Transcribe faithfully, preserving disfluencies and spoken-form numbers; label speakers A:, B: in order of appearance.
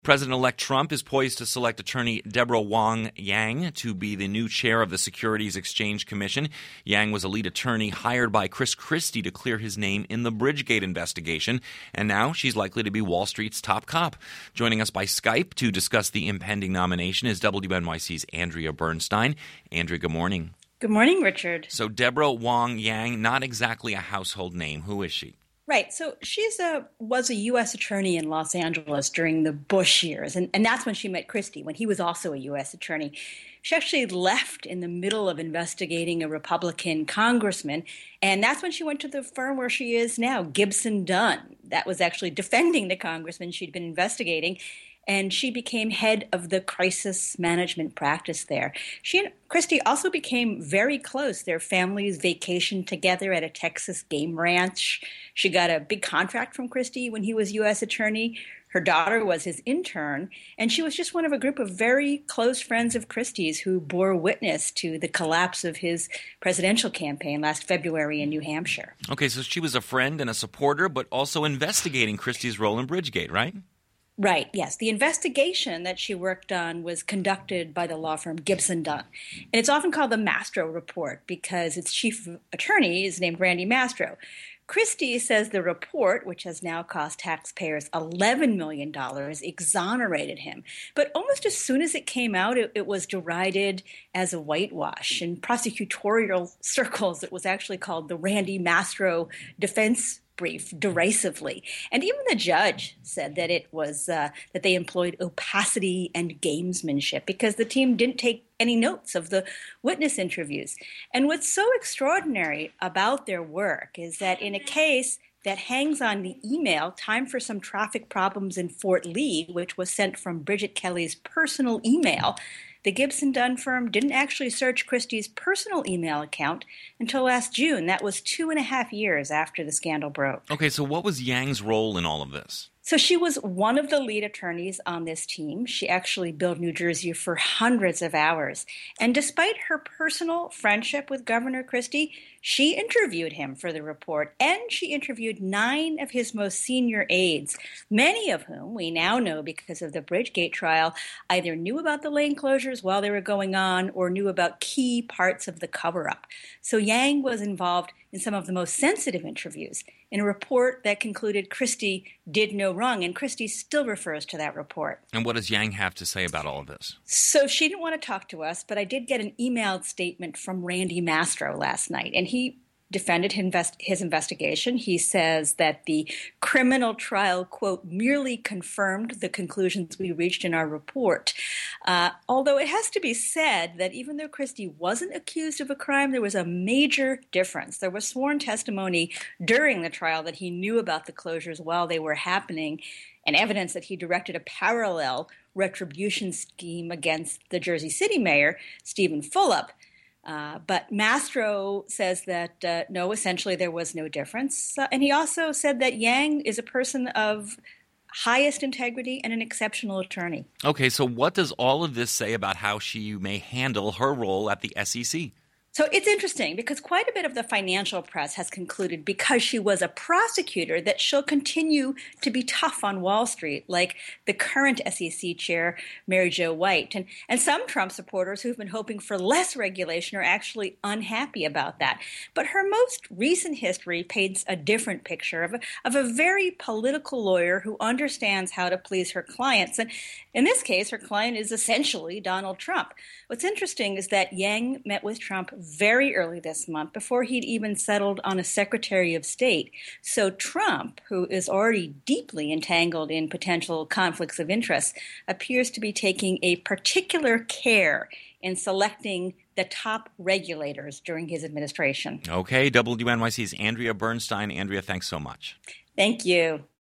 A: President-elect Trump is poised to select attorney Deborah Wong Yang to be the new chair of the Securities Exchange Commission. Yang was a lead attorney hired by Chris Christie to clear his name in the Bridgegate investigation, and now she's likely to be Wall Street's top cop. Joining us by Skype to discuss the impending nomination is W N Y C's Andrea Bernstein. Andrea, good morning.
B: Good morning, Richard.
A: So Deborah Wong Yang, not exactly a household name. Who is she?
B: Right. So she's a was a U S attorney in Los Angeles during the Bush years, and, and that's when she met Christie, when he was also a U S attorney. She actually left in the middle of investigating a Republican congressman, and that's when she went to the firm where she is now, Gibson Dunn. That was actually defending the congressman she'd been investigating, and she became head of the crisis management practice there. She and Christie also became very close. Their families vacationed together at a Texas game ranch. She got a big contract from Christie when he was U S attorney. Her daughter was his intern, and she was just one of a group of very close friends of Christie's who bore witness to the collapse of his presidential campaign last February in New Hampshire.
A: Okay, so she was a friend and a supporter, but also investigating Christie's role in Bridgegate, right?
B: Right, yes. The investigation that she worked on was conducted by the law firm Gibson Dunn. And it's often called the Mastro Report because its chief attorney is named Randy Mastro. Christie says the report, which has now cost taxpayers eleven million dollars, exonerated him. But almost as soon as it came out, it, it was derided as a whitewash. In prosecutorial circles, it was actually called the Randy Mastro defense brief derisively. And even the judge said that it was uh, that they employed opacity and gamesmanship because the team didn't take any notes of the witness interviews. And what's so extraordinary about their work is that in a case that hangs on the email, Time for Some Traffic Problems in Fort Lee, which was sent from Bridget Kelly's personal email, the Gibson Dunn firm didn't actually search Christie's personal email account until last June. That was two and a half years after the scandal broke.
A: Okay, so what was Yang's role in all of this?
B: So she was one of the lead attorneys on this team. She actually billed New Jersey for hundreds of hours. And despite her personal friendship with Governor Christie, she interviewed him for the report, and she interviewed nine of his most senior aides, many of whom we now know because of the Bridgegate trial either knew about the lane closures while they were going on or knew about key parts of the cover-up. So Yang was involved in some of the most sensitive interviews in a report that concluded Christie did no wrong, and Christie still refers to that report.
A: And what does Yang have to say about all of this?
B: So she didn't want to talk to us, but I did get an emailed statement from Randy Mastro last night, and he defended his investigation. He says that the criminal trial, quote, merely confirmed the conclusions we reached in our report. Uh, although it has to be said that even though Christie wasn't accused of a crime, there was a major difference. There was sworn testimony during the trial that he knew about the closures while they were happening, and evidence that he directed a parallel retribution scheme against the Jersey City mayor, Stephen Fulop. Uh, but Mastro says that, uh, no, essentially there was no difference. Uh, and he also said that Yang is a person of highest integrity and an exceptional attorney.
A: Okay, so what does all of this say about how she may handle her role at the S E C?
B: So it's interesting because quite a bit of the financial press has concluded because she was a prosecutor that she'll continue to be tough on Wall Street, like the current S E C chair, Mary Jo White. And, and some Trump supporters who've been hoping for less regulation are actually unhappy about that. But her most recent history paints a different picture of a, of a very political lawyer who understands how to please her clients. And in this case, her client is essentially Donald Trump. What's interesting is that Yang met with Trump very early this month, before he'd even settled on a Secretary of State. So Trump, who is already deeply entangled in potential conflicts of interest, appears to be taking a particular care in selecting the top regulators during his administration.
A: Okay, W N Y C's Andrea Bernstein. Andrea, thanks so much.
B: Thank you.